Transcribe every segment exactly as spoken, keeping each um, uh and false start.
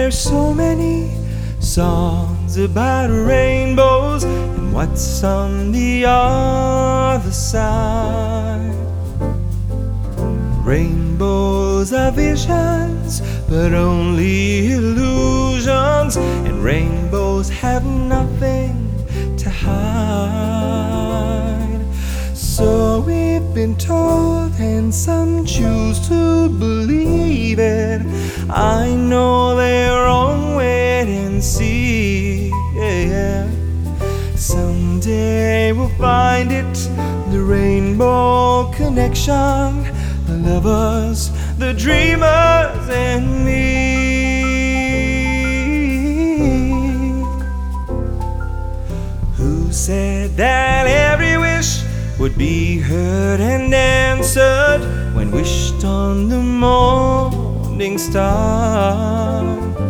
There's so many songs about rainbows and what's on the other side. Rainbows are visions, but only illusions, and rainbows have nothing to hide. So we've been told, and some choose to believe it. I know they're wrong, wait and see. Yeah. Someday we'll find it, the rainbow connection, the lovers, the dreamers, and me. Who said that every wish would be heard and answered when wished on the morning star?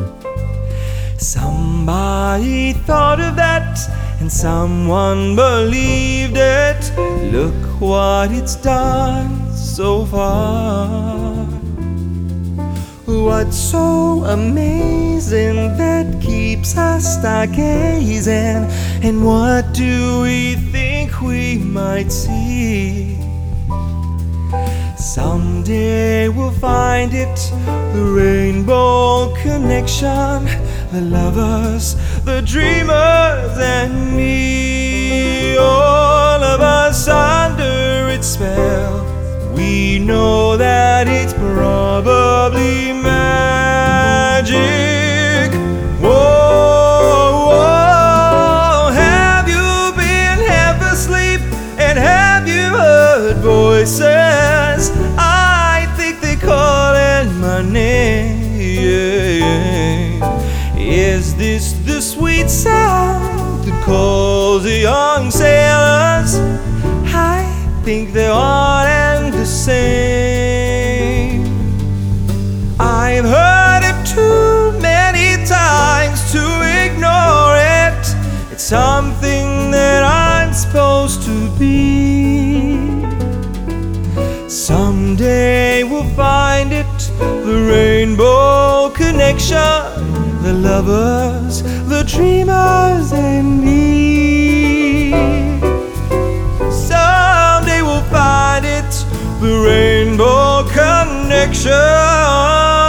Somebody thought of that, and someone believed it. Look what it's done so far. What's so amazing that keeps us stargazing? And what do we think we might see? Someday we'll find it, the rainbow connection, the lovers, the dreamers, and me. All of us under its spell, we know that it's probably magic. Whoa, whoa. Have you been half asleep, and have you heard voices? I think they're calling my name. Is this the sweet sound that calls the young sailors? I think they're all and the same. I've heard it too many times to ignore it. It's something that I'm supposed to be. Someday we'll find it, the rainbow connection, the lovers, the dreamers, and me. Someday we'll find it, the rainbow connection.